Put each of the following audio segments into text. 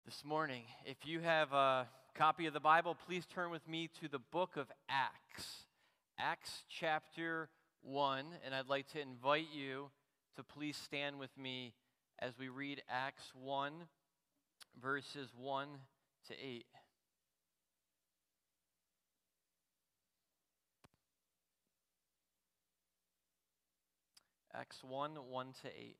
this morning. If you have a copy of the Bible, please turn with me to the book of Acts. Acts chapter 1, and I'd like to invite you to please stand with me as we read Acts 1, verses 1 to 8. Acts 1, 1 to 8.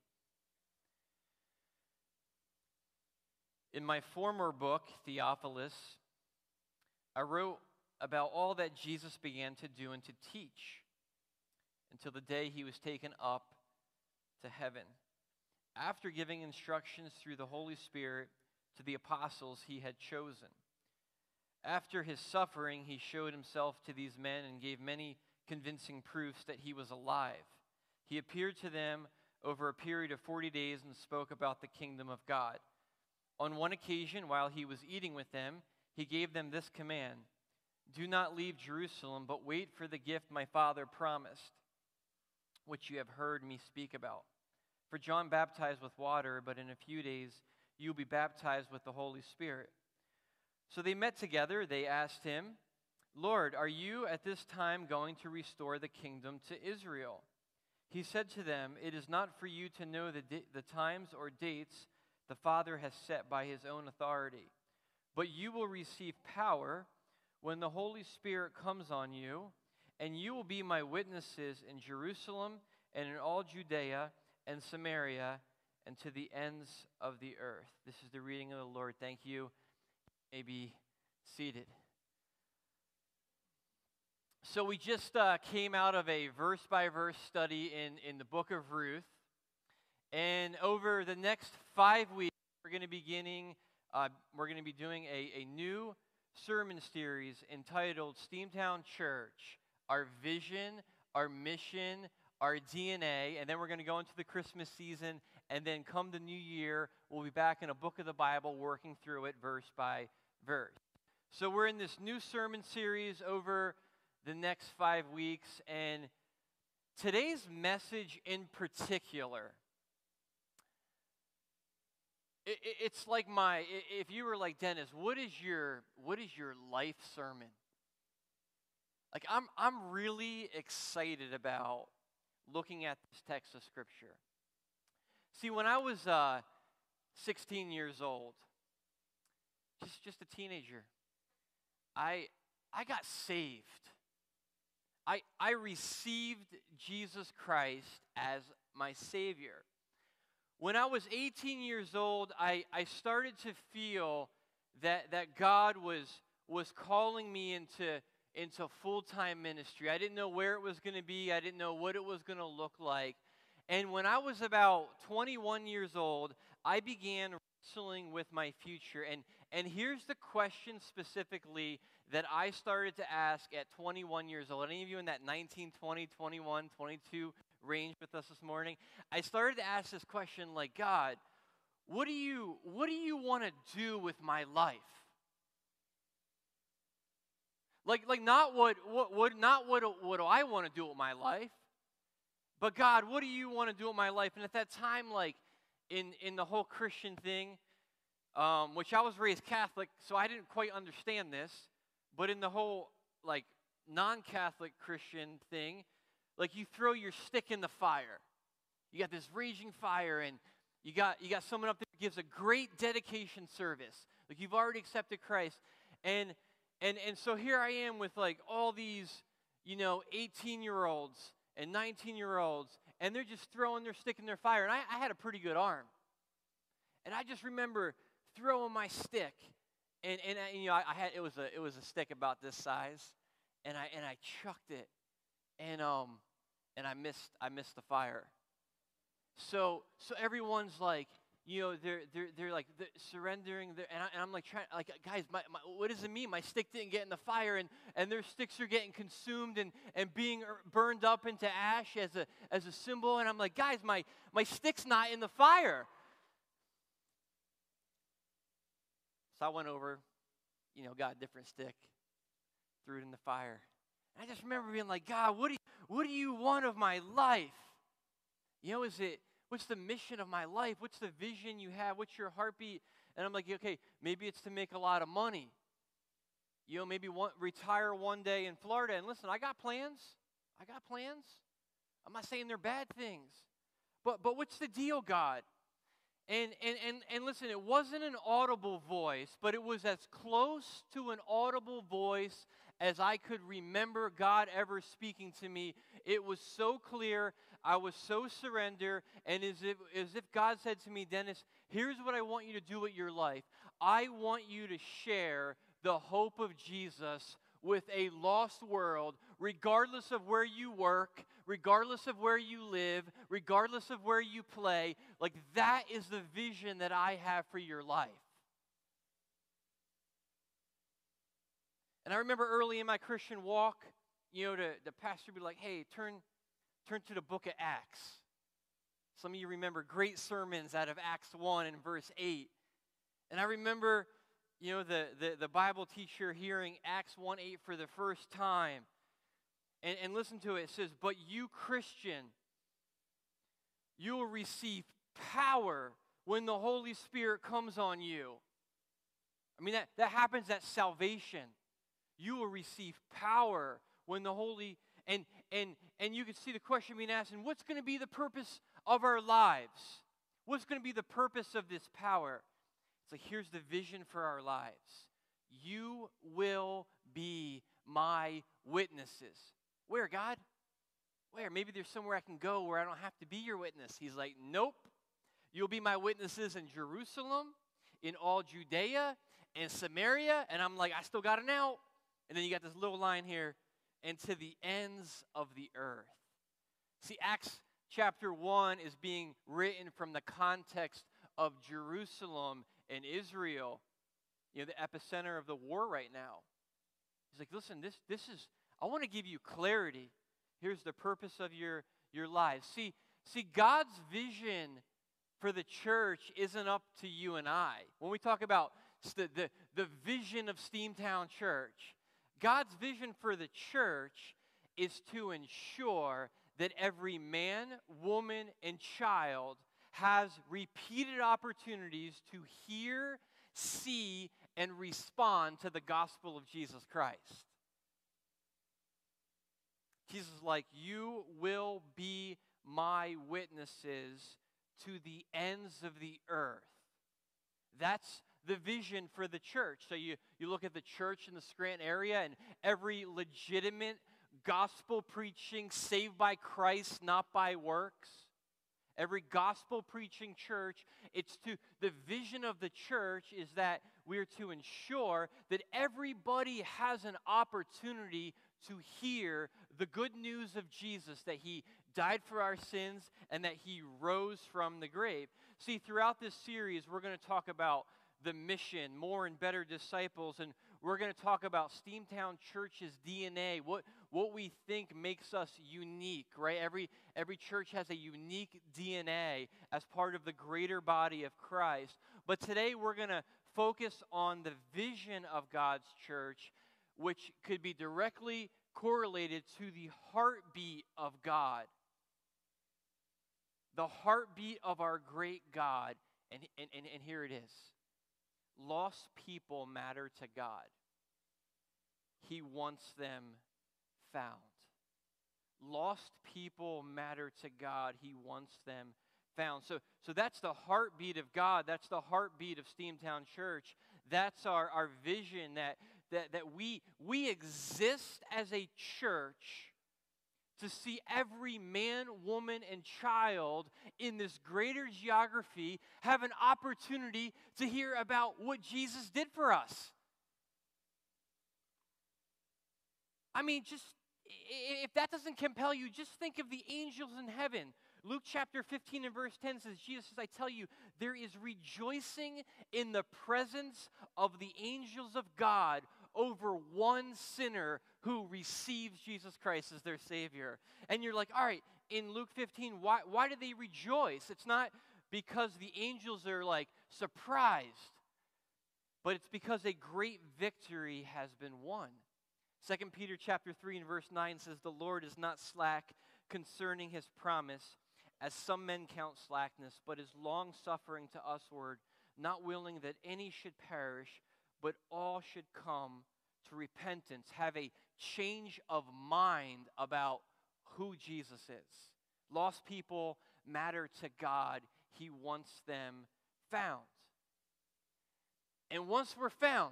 In my former book, Theophilus, I wrote about all that Jesus began to do and to teach until the day he was taken up to heaven, after giving instructions through the Holy Spirit to the apostles he had chosen. After his suffering, he showed himself to these men and gave many convincing proofs that he was alive. He appeared to them over a period of 40 days and spoke about the kingdom of God. On one occasion, while he was eating with them, he gave them this command: "Do not leave Jerusalem, but wait for the gift my Father promised, which you have heard me speak about. For John baptized with water, but in a few days you will be baptized with the Holy Spirit." So they met together. They asked him, "Lord, are you at this time going to restore the kingdom to Israel?" He said to them, "It is not for you to know the times or dates the Father has set by his own authority, but you will receive power when the Holy Spirit comes on you, and you will be my witnesses in Jerusalem and in all Judea and Samaria and to the ends of the earth." This is the reading of the Lord. Thank you. You may be seated. So we just came out of a verse-by-verse study in the book of Ruth. And over the next 5 weeks, we're going to be doing a new sermon series entitled Steamtown Church, Our Vision, Our Mission, Our DNA. And then we're going to go into the Christmas season. And then come the new year, we'll be back in a book of the Bible working through it verse by verse. So we're in this new sermon series over the next 5 weeks. And today's message in particular, it's like if you were like, "Dennis, what is your life sermon?" Like I'm really excited about looking at this text of Scripture. See, when I was 16 years old, just a teenager, I got saved. I received Jesus Christ as my Savior. When I was 18 years old, I started to feel that God was calling me into full-time ministry. I didn't know where it was going to be. I didn't know what it was going to look like. And when I was about 21 years old, I began wrestling with my future. And here's the question specifically that I started to ask at 21 years old. Any of you in that 19, 20, 21, 22 range with us this morning? I started to ask this question like, "God, what do you want to do with my life?" Like not what do I want to do with my life, but God, what do you want to do with my life? And at that time, like in the whole Christian thing, which I was raised Catholic, so I didn't quite understand this, but in the whole like non-Catholic Christian thing, like you throw your stick in the fire. You got this raging fire, and you got someone up there who gives a great dedication service. Like you've already accepted Christ. And so here I am with like all these, 18-year-olds and 19-year-olds, and they're just throwing their stick in their fire. And I had a pretty good arm. And I just remember throwing my stick. And I had it was a stick about this size, and I chucked it. And I missed the fire. So everyone's like, they're like surrendering, and I'm like trying, like, guys, my what does it mean? My stick didn't get in the fire, and their sticks are getting consumed and being burned up into ash as a symbol. And I'm like, guys, my stick's not in the fire. So I went over, got a different stick, threw it in the fire. And I just remember being like, "God, what do you want of my life? What's the mission of my life? What's the vision you have? What's your heartbeat?" And I'm like, okay, maybe it's to make a lot of money. Maybe retire one day in Florida. And listen, I got plans. I got plans. I'm not saying they're bad things. But what's the deal, God? And listen, it wasn't an audible voice, but it was as close to an audible voice as I could remember God ever speaking to me. It was so clear. I was so surrendered. And as if God said to me, Dennis, here's what I want you to do with your life. I want you to share the hope of Jesus with a lost world, regardless of where you work, regardless of where you live, regardless of where you play. Like, that is the vision that I have for your life. And I remember early in my Christian walk, the pastor would be like, hey, turn to the book of Acts. Some of you remember great sermons out of Acts 1 and verse 8. And I remember, the Bible teacher hearing Acts 1:8 for the first time. And listen to it. It says, but you, Christian, you will receive power when the Holy Spirit comes on you. I mean, that happens at salvation. You will receive power when the Holy, and you can see the question being asked, and what's going to be the purpose of our lives? What's going to be the purpose of this power? It's like, here's the vision for our lives. You will be my witnesses. Where, God? Where? Maybe there's somewhere I can go where I don't have to be your witness. He's like, nope. You'll be my witnesses in Jerusalem, in all Judea, and Samaria. And I'm like, I still got an out. And then you got this little line here, and to the ends of the earth. See, Acts chapter 1 is being written from the context of Jerusalem and Israel, the epicenter of the war right now. He's like, listen, this is, I want to give you clarity. Here's the purpose of your lives. See, God's vision for the church isn't up to you and I. When we talk about the vision of Steamtown Church, God's vision for the church is to ensure that every man, woman, and child has repeated opportunities to hear, see, and respond to the gospel of Jesus Christ. Jesus is like, you will be my witnesses to the ends of the earth. That's the vision for the church. So you look at the church in the Scranton area, and every legitimate gospel preaching, saved by Christ, not by works. Every gospel preaching church, the vision of the church is that we're to ensure that everybody has an opportunity to hear the good news of Jesus, that he died for our sins and that he rose from the grave. See, throughout this series, we're going to talk about the mission, more and better disciples, and we're going to talk about Steamtown Church's DNA, what we think makes us unique, right? Every church has a unique DNA as part of the greater body of Christ. But today we're going to focus on the vision of God's church, which could be directly correlated to the heartbeat of God. The heartbeat of our great God. And here it is. Lost people matter to God. He wants them found. Lost people matter to God. He wants them found. So that's the heartbeat of God. That's the heartbeat of Steamtown Church. That's our vision that we exist as a church to see every man, woman, and child in this greater geography have an opportunity to hear about what Jesus did for us. I mean, just if that doesn't compel you, just think of the angels in heaven. Luke chapter 15 and verse 10 says, Jesus says, I tell you, there is rejoicing in the presence of the angels of God over one sinner who receives Jesus Christ as their Savior. And you're like, all right, in Luke 15, why do they rejoice? It's not because the angels are like surprised, but it's because a great victory has been won. 2 Peter chapter 3 and verse 9 says, the Lord is not slack concerning his promise, as some men count slackness, but is long-suffering to usward, not willing that any should perish, but all should come to repentance, have a change of mind about who Jesus is. Lost people matter to God. He wants them found. And once we're found,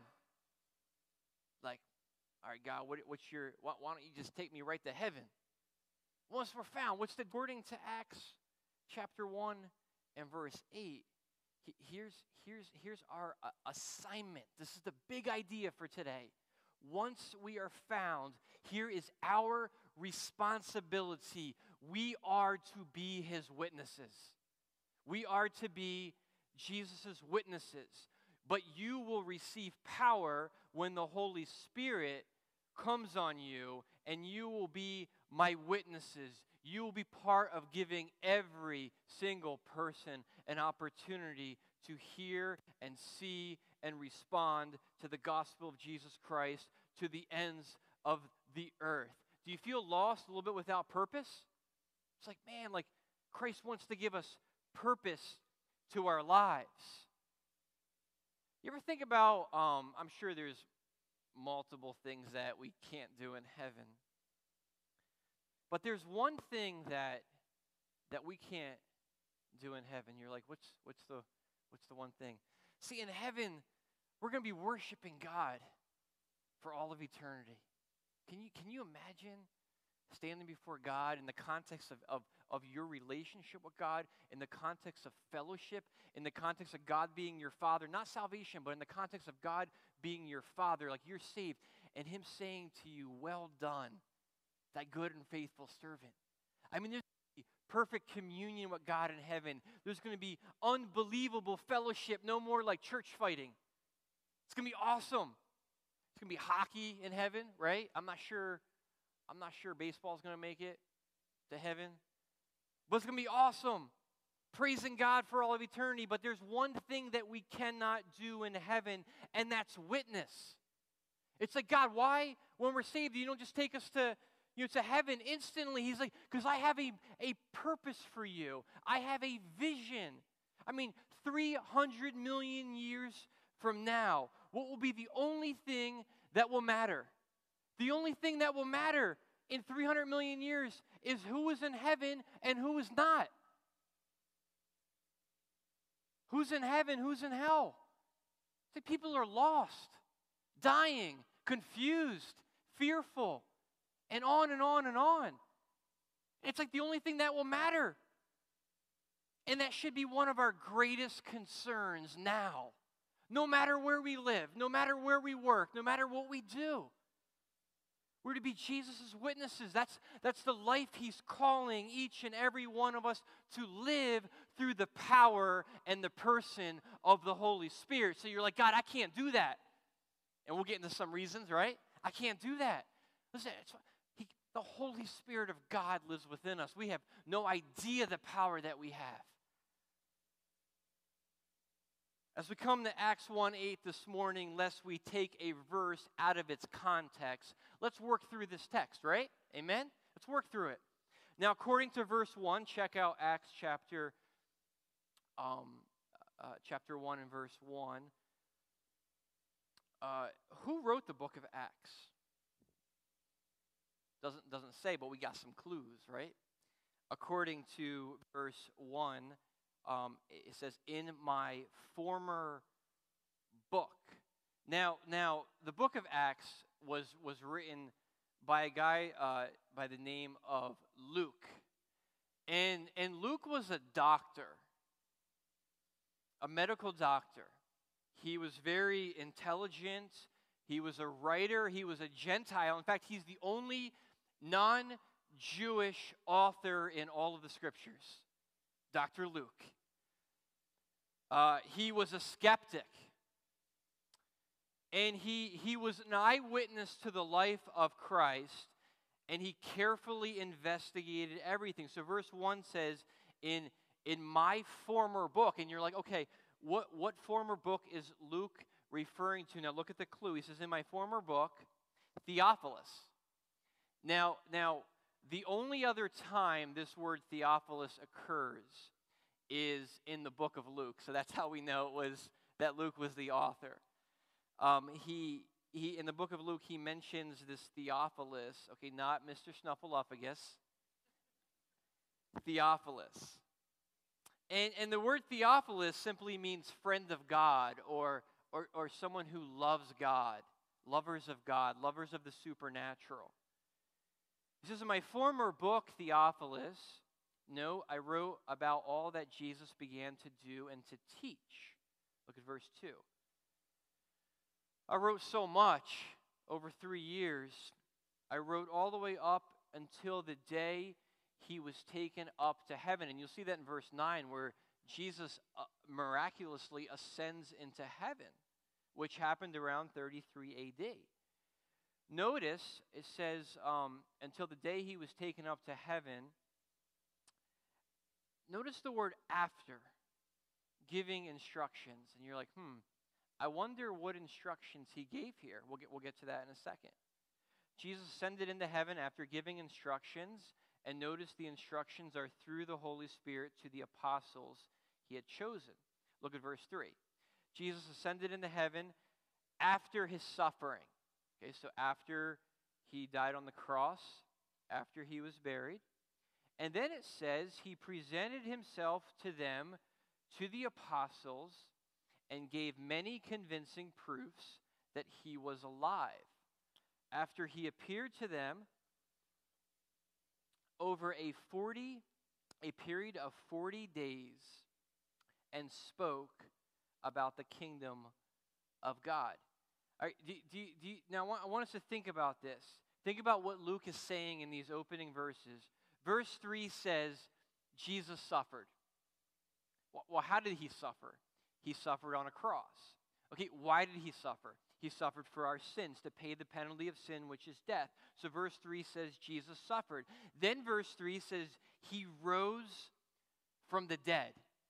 like, all right, God, why don't you just take me right to heaven? Once we're found, according to Acts chapter 1 and verse 8, here's our assignment. This is the big idea for today. Once we are found, here is our responsibility. We are to be his witnesses. We are to be Jesus' witnesses. But you will receive power when the Holy Spirit comes on you, and you will be my witnesses. You will be part of giving every single person an opportunity to hear and see and respond to the gospel of Jesus Christ to the ends of the earth. Do you feel lost, a little bit without purpose? It's like, man, like Christ wants to give us purpose to our lives. You ever think about, I'm sure there's multiple things that we can't do in heaven. But there's one thing that we can't do in heaven. You're like, what's the one thing? See, in heaven, we're going to be worshiping God for all of eternity. Can you imagine standing before God in the context of your relationship with God, in the context of fellowship, in the context of God being your Father, not salvation, but in the context of God being your Father, like you're saved, and him saying to you, well done, thy good and faithful servant. I mean, there's going to be perfect communion with God in heaven. There's going to be unbelievable fellowship, no more like church fighting. It's going to be awesome. It's going to be hockey in heaven, right? I'm not sure baseball's going to make it to heaven. But it's going to be awesome. Praising God for all of eternity. But there's one thing that we cannot do in heaven, and that's witness. It's like, God, why, when we're saved, you don't just take us to heaven instantly? He's like, because I have a purpose for you. I have a vision. I mean, 300 million years from now, what will be the only thing that will matter? The only thing that will matter in 300 million years is who is in heaven and who is not. Who's in heaven, who's in hell? It's like people are lost, dying, confused, fearful, and on and on and on. It's like the only thing that will matter. And that should be one of our greatest concerns now. No matter where we live, no matter where we work, no matter what we do. We're to be Jesus' witnesses. That's the life he's calling each and every one of us to live through the power and the person of the Holy Spirit. So you're like, God, I can't do that. And we'll get into some reasons, right? I can't do that. Listen, the Holy Spirit of God lives within us. We have no idea the power that we have. As we come to Acts 1:8 this morning, lest we take a verse out of its context, let's work through this text, right? Amen? Let's work through it. Now, according to verse 1, check out Acts chapter 1 and verse 1. Who wrote the book of Acts? Doesn't say, but we got some clues, right? According to verse 1, it says, in my former book. Now, the book of Acts was written by a guy by the name of Luke. And Luke was a doctor, a medical doctor. He was very intelligent. He was a writer. He was a Gentile. In fact, he's the only non-Jewish author in all of the scriptures, Dr. Luke. He was a skeptic. And he was an eyewitness to the life of Christ, and he carefully investigated everything. So verse 1 says, in my former book, and you're like, okay, what former book is Luke referring to? Now look at the clue. He says, in my former book, Theophilus. Now, the only other time this word Theophilus occurs is in the book of Luke. So that's how we know it was that Luke was the author. He in the book of Luke, he mentions this Theophilus, okay, not Mr. Snuffleupagus, Theophilus. And the word Theophilus simply means friend of God, or someone who loves God, lovers of God, lovers of the supernatural. He says, in my former book, Theophilus, I wrote about all that Jesus began to do and to teach. Look at verse 2. I wrote so much over 3 years. I wrote all the way up until the day he was taken up to heaven. And you'll see that in verse 9 where Jesus miraculously ascends into heaven, which happened around 33 AD. Notice it says until the day he was taken up to heaven. Notice the word after, giving instructions. And you're like, I wonder what instructions he gave here. We'll get to that in a second. Jesus ascended into heaven after giving instructions, and notice the instructions are through the Holy Spirit to the apostles he had chosen. Look at verse 3. Jesus ascended into heaven after his suffering. Okay, so after he died on the cross, after he was buried. And then it says he presented himself to them, to the apostles, and gave many convincing proofs that he was alive. After he appeared to them over a period of 40 days and spoke about the kingdom of God. All right, now I want us to think about this. Think about what Luke is saying in these opening verses. Verse 3 says, Jesus suffered. Well, how did he suffer? He suffered on a cross. Okay, why did he suffer? He suffered for our sins to pay the penalty of sin, which is death. So verse 3 says Jesus suffered. Then verse 3 says he rose from the dead.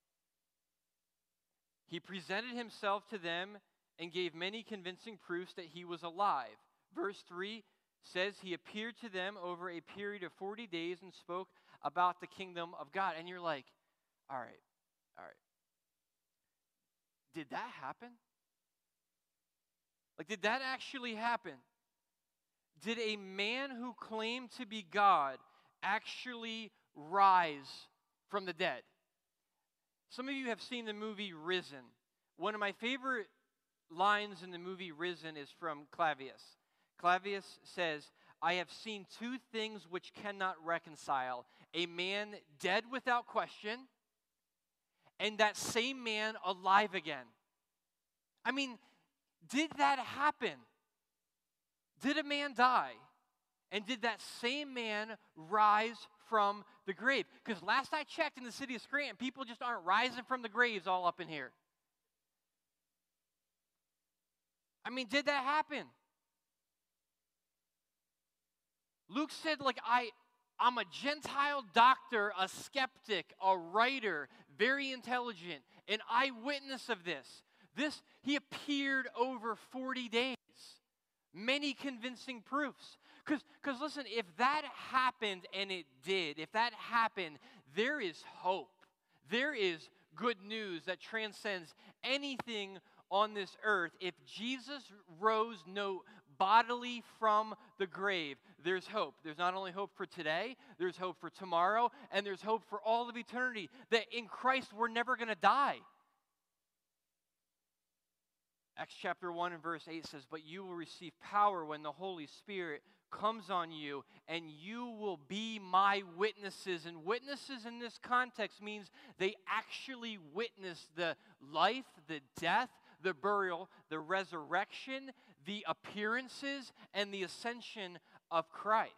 He presented himself to them and gave many convincing proofs that he was alive. Verse 3 says he appeared to them over a period of 40 days and spoke about the kingdom of God. And you're like, all right. Did that happen? Like, did that actually happen? Did a man who claimed to be God actually rise from the dead? Some of you have seen the movie Risen. One of my favorite lines in the movie Risen is from Clavius. Clavius says, I have seen two things which cannot reconcile: a man dead without question, and that same man alive again. I mean, did that happen? Did a man die? And did that same man rise from the grave? Because last I checked in the city of Scranton, people just aren't rising from the graves all up in here. I mean, did that happen? Luke said, I'm a Gentile doctor, a skeptic, a writer, very intelligent, an eyewitness of this. He appeared over 40 days. Many convincing proofs. Because listen, if that happened, and it did, if that happened, there is hope. There is good news that transcends anything on this earth. If Jesus rose bodily from the grave, there's hope. There's not only hope for today, there's hope for tomorrow, and there's hope for all of eternity. That in Christ we're never going to die. Acts chapter 1 and verse 8 says, but you will receive power when the Holy Spirit comes on you, and you will be my witnesses. And witnesses in this context means they actually witness the life, the death, the burial, the resurrection, the appearances, and the ascension of Christ.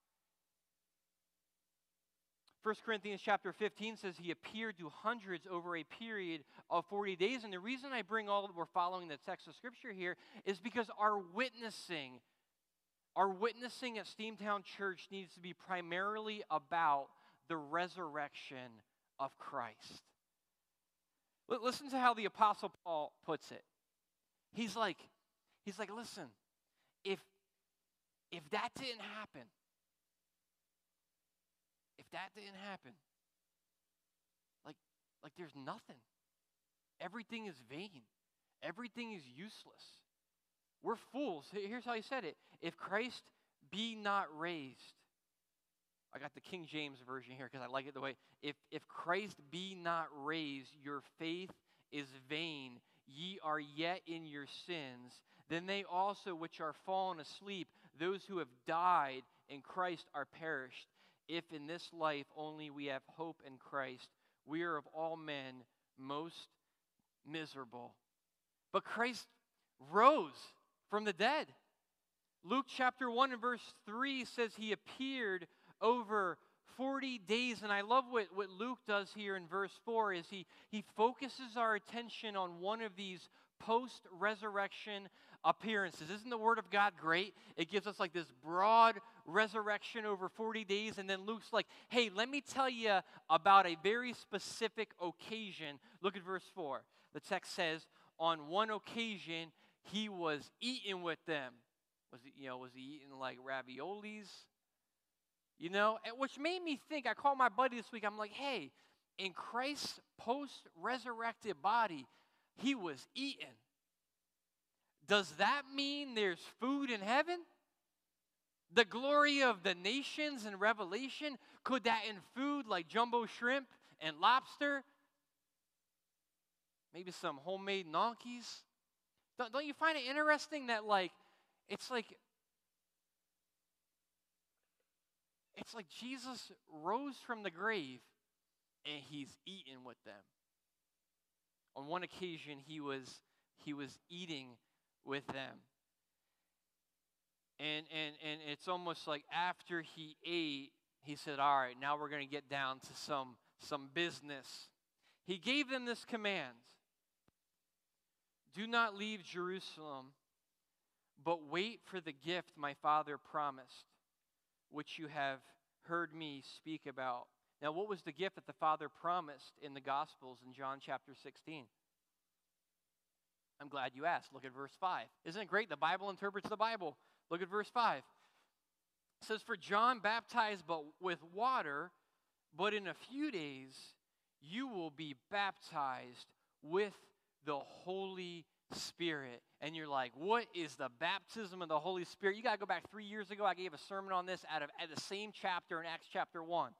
1 Corinthians chapter 15 says he appeared to hundreds over a period of 40 days. And the reason I bring we're following the text of Scripture here is because our witnessing at Steamtown Church needs to be primarily about the resurrection of Christ. Listen to how the Apostle Paul puts it. He's like, listen, if that didn't happen, like there's nothing. Everything is vain. everything is useless. We're fools. Here's how he said it. If Christ be not raised, I got the King James version here because I like it the way, if Christ be not raised, your faith is vain, ye are yet in your sins. Then they also which are fallen asleep, those who have died in Christ are perished. If in this life only we have hope in Christ, we are of all men most miserable. But Christ rose from the dead. Luke chapter 1 and verse 3 says he appeared over 40 days. And I love what Luke does here in verse 4 is he focuses our attention on one of these post-resurrection appearances. Isn't the Word of God great? It gives us like this broad resurrection over 40 days. And then Luke's like, hey, let me tell you about a very specific occasion. Look at verse 4. The text says, on one occasion, he was eating with them. Was he eating like raviolis? Which made me think, I called my buddy this week, I'm like, hey, in Christ's post-resurrected body, he was eating. Does that mean there's food in heaven? The glory of the nations in Revelation, could that include like jumbo shrimp and lobster? Maybe some homemade gnocchis? Don't you find it interesting that it's like Jesus rose from the grave and he's eating with them. On one occasion, he was eating with them. And it's almost like after he ate, he said, all right, now we're going to get down to some business. He gave them this command. Do not leave Jerusalem, but wait for the gift my Father promised, which you have heard me speak about. Now, what was the gift that the Father promised in the Gospels in John chapter 16? I'm glad you asked. Look at verse 5. Isn't it great? The Bible interprets the Bible. Look at verse 5. It says, for John baptized but with water, but in a few days you will be baptized with the Holy Spirit. And you're like, what is the baptism of the Holy Spirit? You got to go back 3 years ago. I gave a sermon on this at the same chapter in Acts chapter 1.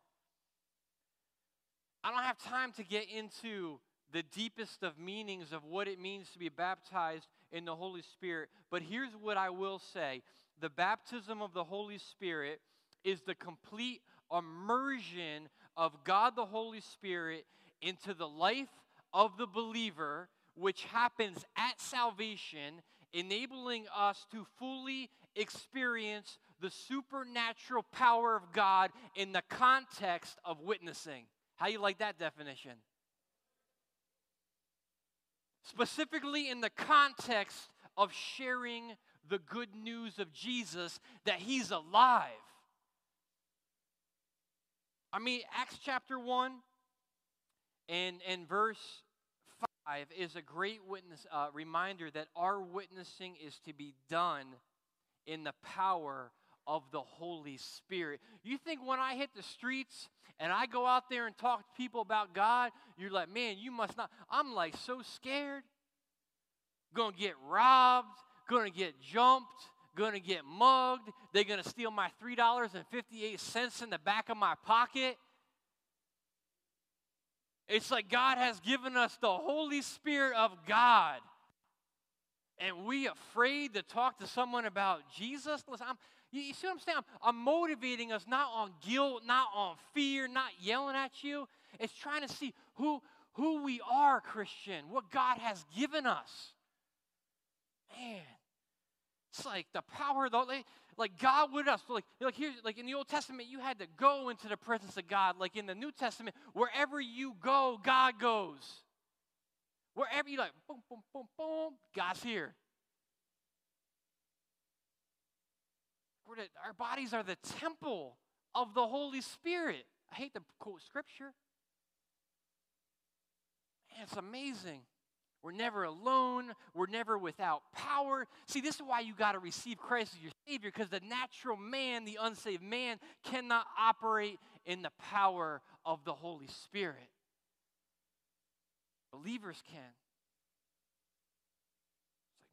I don't have time to get into the deepest of meanings of what it means to be baptized in the Holy Spirit. But here's what I will say. The baptism of the Holy Spirit is the complete immersion of God the Holy Spirit into the life of the believer, which happens at salvation, enabling us to fully experience the supernatural power of God in the context of witnessing. How you like that definition? Specifically in the context of sharing the good news of Jesus, that he's alive. I mean, Acts chapter 1 and verse 5 is a great witness reminder that our witnessing is to be done in the power of the Holy Spirit. You think when I hit the streets and I go out there and talk to people about God, you're like, man, you must not. I'm like so scared. Going to get robbed, going to get jumped, going to get mugged. They're going to steal my $3.58 in the back of my pocket. It's like God has given us the Holy Spirit of God. And we afraid to talk to someone about Jesus? Listen, you see what I'm saying? I'm motivating us not on guilt, not on fear, not yelling at you. It's trying to see who we are, Christian, what God has given us. Man, it's like the power of like God with us. Like here's like in the Old Testament, you had to go into the presence of God. Like in the New Testament, wherever you go, God goes. Wherever you like, boom, boom, boom, boom, God's here. Our bodies are the temple of the Holy Spirit. I hate to quote scripture. Man, it's amazing. We're never alone. We're never without power. See, this is why you got to receive Christ as your Savior, because the natural man, the unsaved man, cannot operate in the power of the Holy Spirit. Believers can.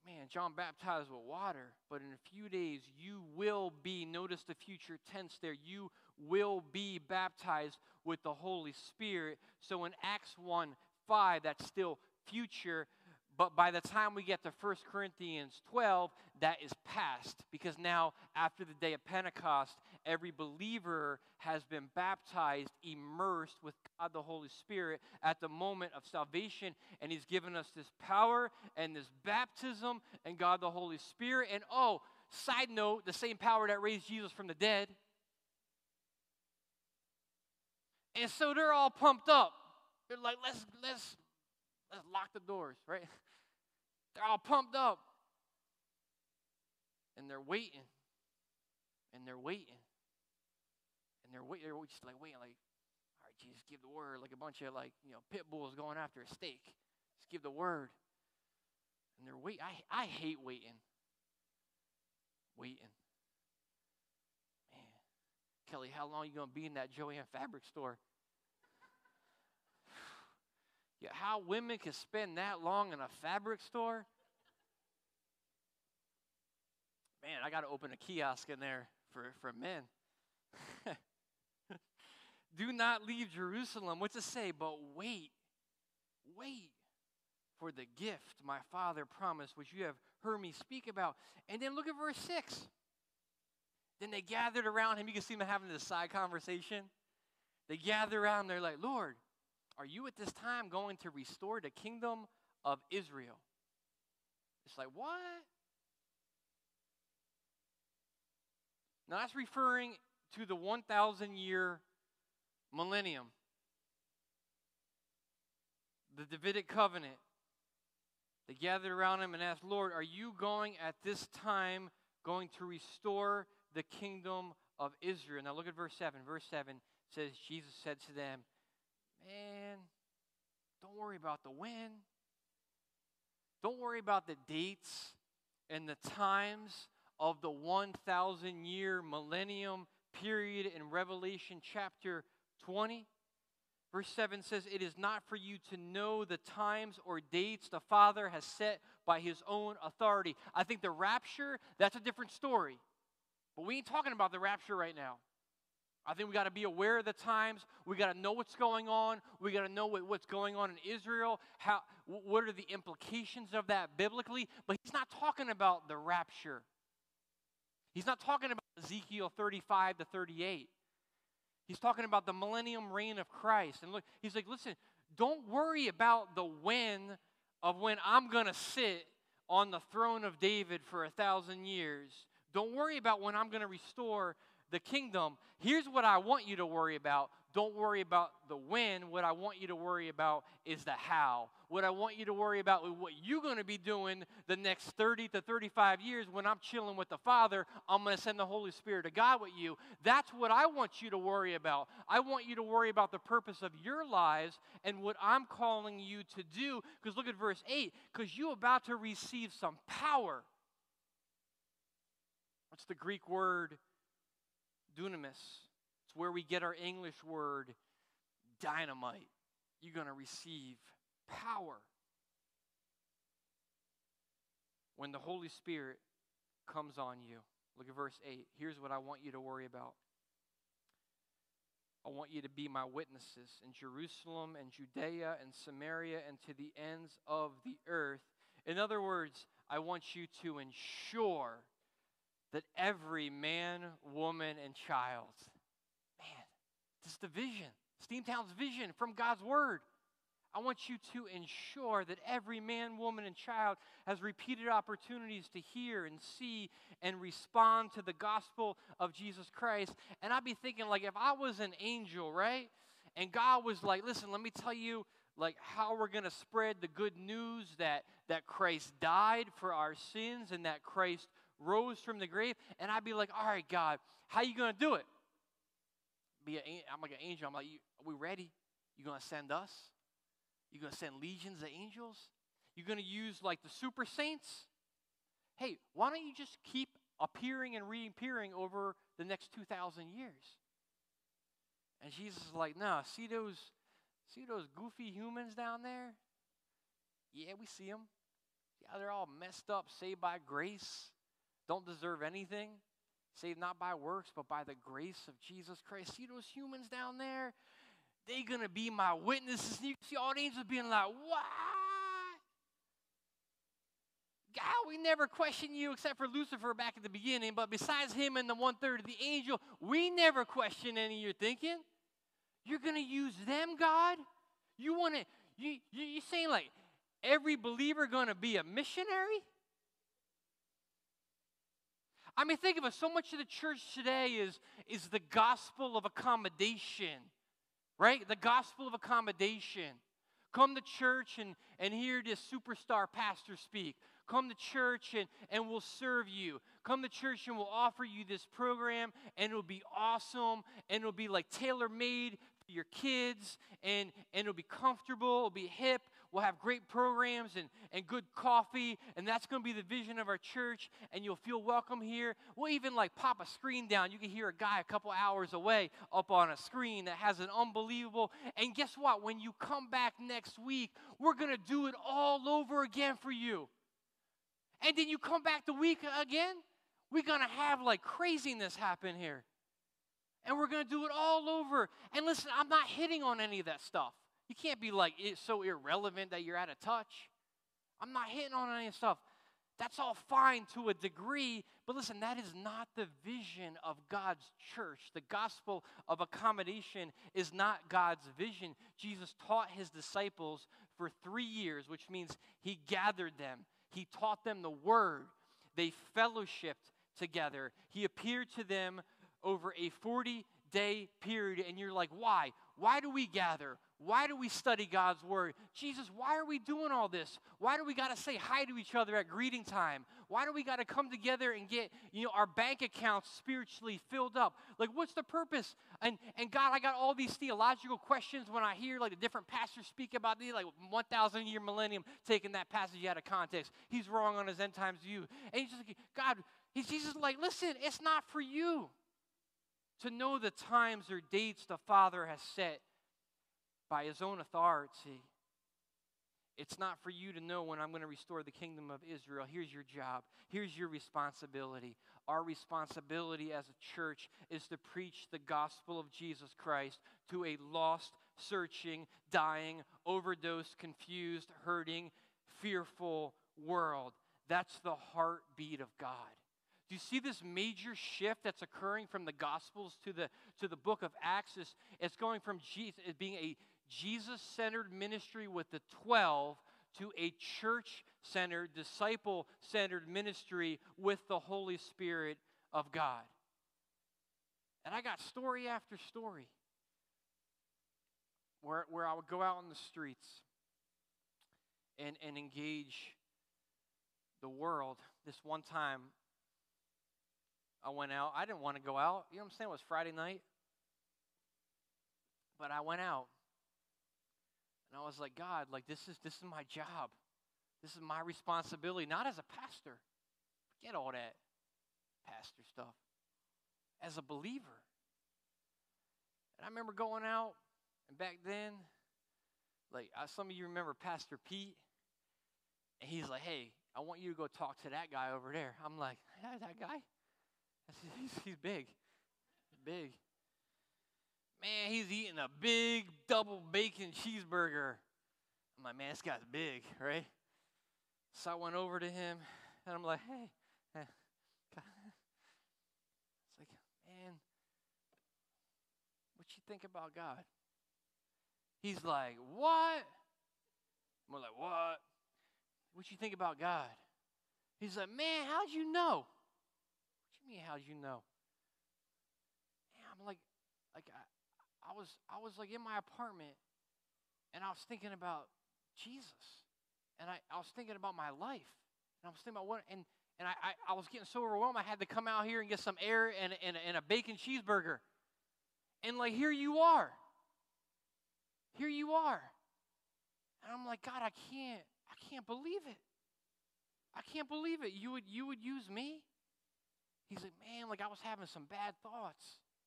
man, John baptized with water, but in a few days you will be, notice the future tense there, you will be baptized with the Holy Spirit. So in Acts 1:5, that's still future, but by the time we get to 1 Corinthians 12, that is past, because now, after the day of Pentecost, every believer has been baptized, immersed with God the Holy Spirit at the moment of salvation, and He's given us this power and this baptism and God the Holy Spirit. And oh, side note, the same power that raised Jesus from the dead. And so they're all pumped up. They're like, let's lock the doors, right? They're all pumped up. And they're waiting. And they're waiting. And they're just like waiting, like, all right, Jesus, give the word. Like a bunch of pit bulls going after a steak. Just give the word. And they're waiting. I hate waiting. Waiting. Man. Kelly, how long are you going to be in that Joann fabric store? Yeah, how women can spend that long in a fabric store? Man, I got to open a kiosk in there for men. Do not leave Jerusalem. What's it say? But wait for the gift my Father promised, which you have heard me speak about. And then look at verse 6. Then they gathered around him. You can see them having this side conversation. They gather around. They're like, Lord, are you at this time going to restore the kingdom of Israel? It's like, what? Now that's referring to the 1,000-year millennium. The Davidic covenant. They gathered around him and asked, Lord, are you going at this time going to restore the kingdom of Israel? Now look at verse 7. Verse 7 says, Jesus said to them, man, don't worry about the when. Don't worry about the dates and the times of the 1,000-year millennium period in Revelation chapter 20. Verse 7 says, it is not for you to know the times or dates the Father has set by His own authority. I think the rapture, that's a different story. But we ain't talking about the rapture right now. I think we got to be aware of the times. We got to know what's going on. We got to know what's going on in Israel. What are the implications of that biblically? But He's not talking about the rapture. He's not talking about Ezekiel 35 to 38. He's talking about the millennium reign of Christ. And look, He's like, listen, don't worry about the when I'm going to sit on the throne of David for 1,000 years. Don't worry about when I'm going to restore the kingdom. Here's what I want you to worry about. Don't worry about the when. What I want you to worry about is the how. What I want you to worry about is what you're going to be doing the next 30 to 35 years when I'm chilling with the Father. I'm going to send the Holy Spirit of God with you. That's what I want you to worry about. I want you to worry about the purpose of your lives and what I'm calling you to do. Because look at verse 8. Because you're about to receive some power. What's the Greek word? Dunamis. It's where we get our English word dynamite. You're going to receive power when the Holy Spirit comes on you. Look at verse 8. Here's what I want you to worry about. I want you to be my witnesses in Jerusalem and Judea and Samaria and to the ends of the earth. In other words, I want you to ensure that every man, woman, and child, man, this is the vision, Steamtown's vision from God's Word. I want you to ensure that every man, woman, and child has repeated opportunities to hear and see and respond to the gospel of Jesus Christ. And I'd be thinking, like, if I was an angel, right, and God was like, listen, let me tell you, like, how we're going to spread the good news that Christ died for our sins and that Christ rose from the grave, and I'd be like, all right, God, how you going to do it? I'm like an angel. I'm like, are we ready? You going to send us? You going to send legions of angels? You going to use like the super saints? Hey, why don't you just keep appearing and reappearing over the next 2,000 years? And Jesus is like, no, see those goofy humans down there? Yeah, we see them. Yeah, they're all messed up, saved by grace, don't deserve anything, saved not by works, but by the grace of Jesus Christ. See those humans down there? They're going to be my witnesses. You see all the angels being like, what? God, we never question you except for Lucifer back at the beginning, but besides him and the 1/3 of the angel, we never question any of your thinking. You're going to use them, God? You want to, you saying like every believer going to be a missionary? I mean, think of it. So much of the church today is the gospel of accommodation, right? The gospel of accommodation. Come to church and hear this superstar pastor speak. Come to church and we'll serve you. Come to church and we'll offer you this program, and it'll be awesome, and it'll be like tailor-made for your kids, and it'll be comfortable, it'll be hip. We'll have great programs and good coffee, and that's going to be the vision of our church, and you'll feel welcome here. We'll even like pop a screen down. You can hear a guy a couple hours away up on a screen that has an unbelievable, and guess what? When you come back next week, we're going to do it all over again for you. And then you come back the week again, we're going to have like craziness happen here. And we're going to do it all over. And listen, I'm not hitting on any of that stuff. You can't be like, it's so irrelevant that you're out of touch. I'm not hitting on any stuff. That's all fine to a degree, but listen, that is not the vision of God's church. The gospel of accommodation is not God's vision. Jesus taught his disciples for 3 years, which means he gathered them. He taught them the word. They fellowshipped together. He appeared to them over a 40-day period, and you're like, why? Why do we gather? Why do we study God's word? Jesus, why are we doing all this? Why do we got to say hi to each other at greeting time? Why do we got to come together and get, our bank accounts spiritually filled up? Like, what's the purpose? And God, I got all these theological questions when I hear like the different pastors speak about the like 1,000-year millennium, taking that passage out of context. He's wrong on his end times view. And he's just like, God, Jesus like, listen, it's not for you to know the times or dates the Father has set by his own authority. It's not for you to know when I'm going to restore the kingdom of Israel. Here's your job. Here's your responsibility. Our responsibility as a church is to preach the gospel of Jesus Christ to a lost, searching, dying, overdosed, confused, hurting, fearful world. That's the heartbeat of God. Do you see this major shift that's occurring from the Gospels to the book of Acts? It's going from it being a Jesus-centered ministry with the 12 to a church-centered, disciple-centered ministry with the Holy Spirit of God. And I got story after story where I would go out on the streets and engage the world. This one time, I went out. I didn't want to go out. You know what I'm saying? It was Friday night. But I went out. And I was like, God, like this is my job. This is my responsibility, not as a pastor. Forget all that pastor stuff. As a believer. And I remember going out, and back then, like some of you remember Pastor Pete, and he's like, hey, I want you to go talk to that guy over there. I'm like, yeah, that guy? He's big. Big. Man, he's eating a big double bacon cheeseburger. I'm like, man, this guy's big, right? So I went over to him, and I'm like, hey. It's like, man, what you think about God? He's like, what? I'm like, what? What you think about God? He's like, man, how'd you know? What you mean, how'd you know? Man, I'm like I was like in my apartment, and I was thinking about Jesus, and I was thinking about my life, and I was thinking about what, and I was getting so overwhelmed, I had to come out here and get some air and a bacon cheeseburger, and like here you are, and I'm like, God, I can't believe it. I can't believe it. You would use me? He's like, man, like I was having some bad thoughts.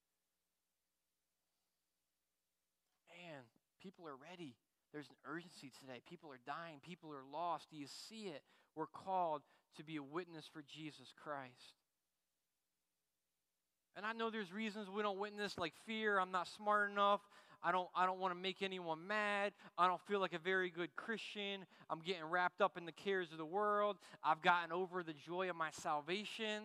Man, people are ready. There's an urgency today. People are dying. People are lost. Do you see it? we're called to be a witness for Jesus Christ. And I know there's reasons we don't witness, like fear. I'm not smart enough. I don't want to make anyone mad. I don't feel like a very good Christian. I'm getting wrapped up in the cares of the world. I've gotten over the joy of my salvation.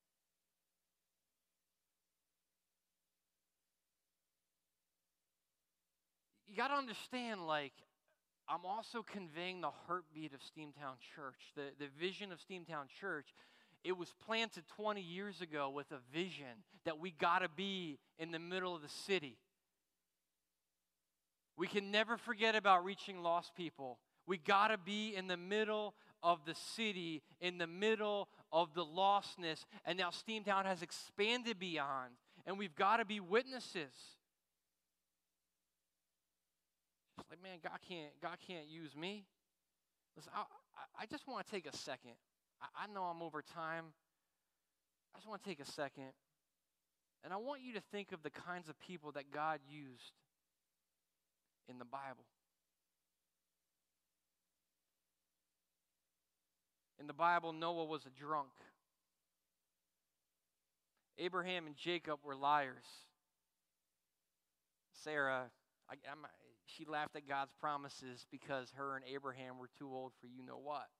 You got to understand, like, I'm also conveying the heartbeat of Steamtown Church, the vision of Steamtown Church. It was planted 20 years ago with a vision that we got to be in the middle of the city. We can never forget about reaching lost people. We got to be in the middle of the city, in the middle of the lostness. And now Steamtown has expanded beyond, and we've got to be witnesses. Just like, man, God can't use me. Listen, I just want to take a second. I know I'm over time. I just want to take a second. And I want you to think of the kinds of people that God used in the Bible. In the Bible, Noah was a drunk. Abraham and Jacob were liars. Sarah, she laughed at God's promises because her and Abraham were too old for you-know-what.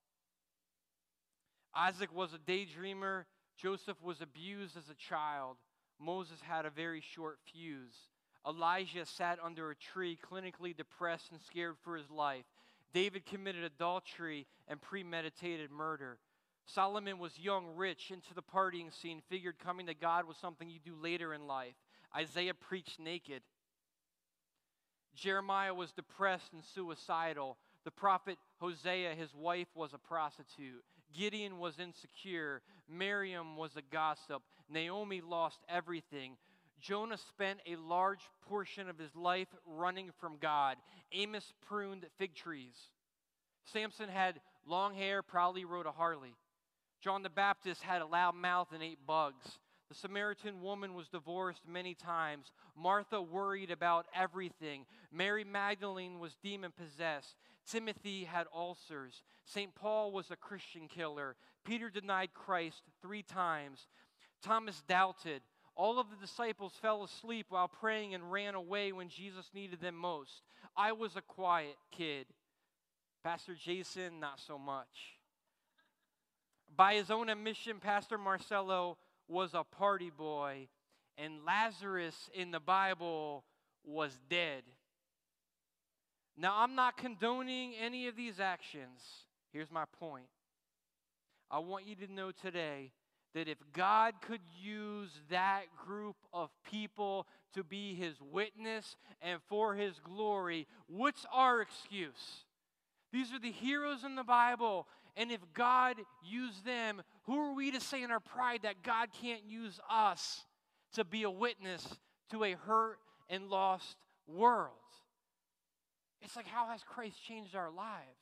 Isaac was a daydreamer. Joseph was abused as a child. Moses had a very short fuse. Elijah sat under a tree, clinically depressed and scared for his life. David committed adultery and premeditated murder. Solomon was young, rich, into the partying scene, figured coming to God was something you do later in life. Isaiah preached naked. Jeremiah was depressed and suicidal. The prophet Hosea, his wife, was a prostitute. Gideon was insecure. Miriam was a gossip. Naomi lost everything. Jonah spent a large portion of his life running from God. Amos pruned fig trees. Samson had long hair, probably rode a Harley. John the Baptist had a loud mouth and ate bugs. The Samaritan woman was divorced many times. Martha worried about everything. Mary Magdalene was demon-possessed. Timothy had ulcers. St. Paul was a Christian killer. Peter denied Christ 3 times. Thomas doubted. All of the disciples fell asleep while praying and ran away when Jesus needed them most. I was a quiet kid. Pastor Jason, not so much. By his own admission, Pastor Marcelo was a party boy, and Lazarus in the Bible was dead. Now, I'm not condoning any of these actions. Here's my point. I want you to know today that if God could use that group of people to be his witness and for his glory, what's our excuse? These are the heroes in the Bible, and if God used them, who are we to say in our pride that God can't use us to be a witness to a hurt and lost world? It's like, how has Christ changed our lives?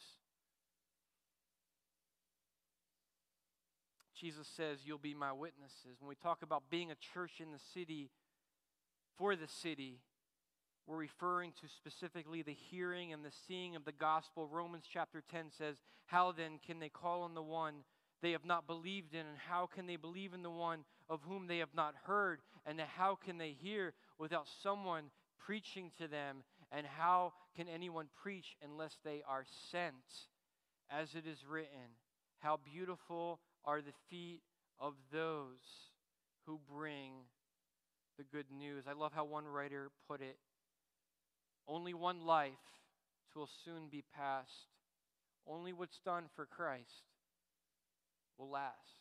Jesus says, you'll be my witnesses. When we talk about being a church in the city, for the city, we're referring to specifically the hearing and the seeing of the gospel. Romans chapter 10 says, how then can they call on the one they have not believed in? And how can they believe in the one of whom they have not heard? And how can they hear without someone preaching to them? And how can anyone preach unless they are sent? As it is written, how beautiful are the feet of those who bring the good news. I love how one writer put it. Only one life will soon be past. Only what's done for Christ will last.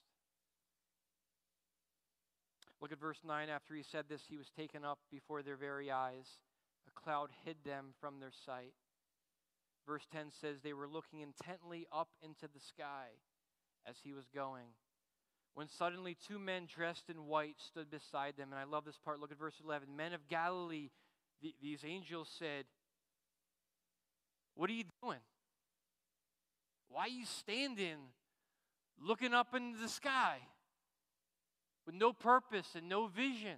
Look at verse 9. After he said this, he was taken up before their very eyes. A cloud hid them from their sight. Verse 10 says they were looking intently up into the sky as he was going, when suddenly 2 men dressed in white stood beside them. And I love this part. Look at verse 11. Men of Galilee, these angels said, what are you doing? Why are you standing looking up into the sky with no purpose and no vision?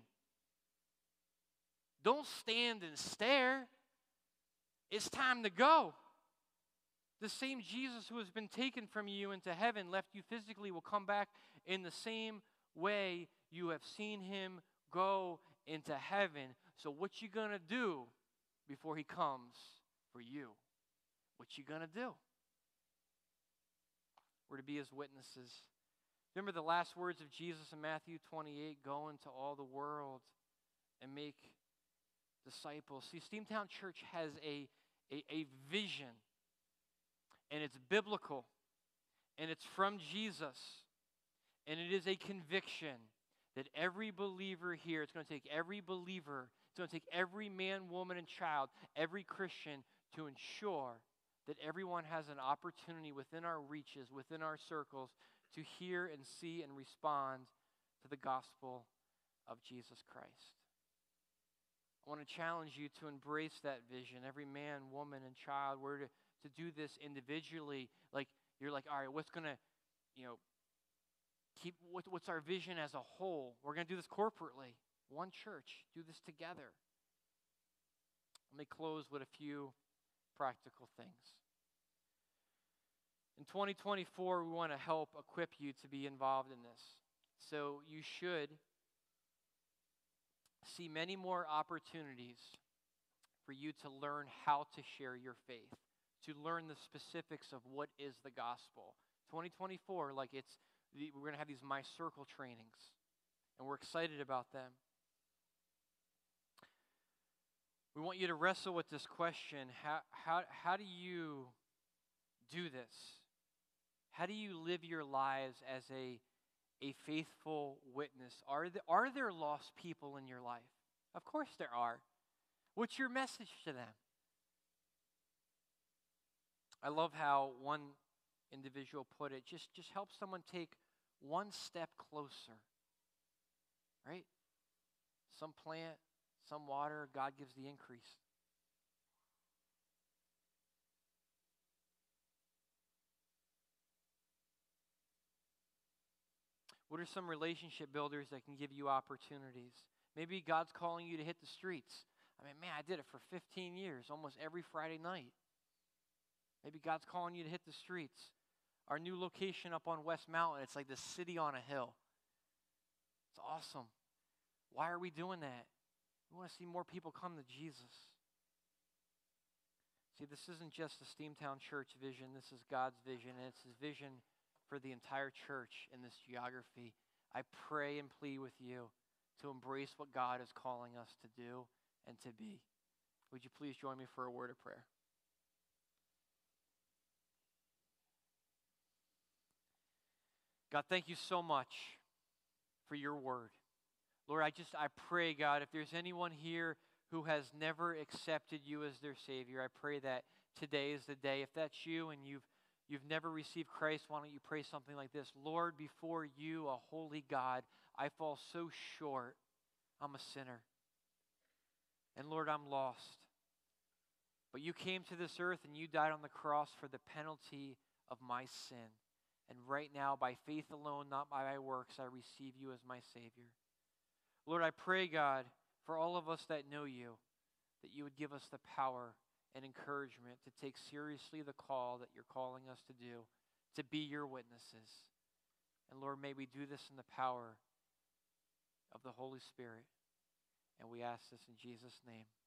Don't stand and stare. It's time to go. The same Jesus who has been taken from you into heaven, left you physically, will come back in the same way you have seen him go into heaven. So what you going to do before he comes for you? What you going to do? We're to be his witnesses. Remember the last words of Jesus in Matthew 28, go into all the world and make disciples. See, Steamtown Church has a vision, and it's biblical, and it's from Jesus, and it is a conviction that every believer here, it's going to take every believer, it's going to take every man, woman, and child, every Christian to ensure that everyone has an opportunity within our reaches, within our circles, to hear and see and respond to the gospel of Jesus Christ. I want to challenge you to embrace that vision. Every man, woman, and child, we're to do this individually. Like, you're like, all right, what's going to, what's our vision as a whole? We're going to do this corporately. One church, do this together. Let me close with a few practical things. In 2024, we want to help equip you to be involved in this. So you should see many more opportunities for you to learn how to share your faith, to learn the specifics of what is the gospel. 2024, we're going to have these My Circle trainings, and we're excited about them. We want you to wrestle with this question. How do you do this? How do you live your lives as a faithful witness? Are there lost people in your life? Of course there are. What's your message to them? I love how one individual put it, just help someone take one step closer, right? Some plant, some water, God gives the increase. What are some relationship builders that can give you opportunities? Maybe God's calling you to hit the streets. I did it for 15 years, almost every Friday night. Maybe God's calling you to hit the streets. Our new location up on West Mountain, it's like the city on a hill. It's awesome. Why are we doing that? We want to see more people come to Jesus. See, this isn't just the Steamtown Church vision. This is God's vision, and it's his vision for the entire church in this geography. I pray and plead with you to embrace what God is calling us to do and to be. Would you please join me for a word of prayer? God, thank you so much for your word. Lord, I pray, God, if there's anyone here who has never accepted you as their Savior, I pray that today is the day. If that's you and you've never received Christ, why don't you pray something like this? Lord, before you, a holy God, I fall so short. I'm a sinner. And Lord, I'm lost. But you came to this earth and you died on the cross for the penalty of my sin. And right now, by faith alone, not by my works, I receive you as my Savior. Lord, I pray, God, for all of us that know you, that you would give us the power and encouragement to take seriously the call that you're calling us to do, to be your witnesses. And Lord, may we do this in the power of the Holy Spirit. And we ask this in Jesus' name.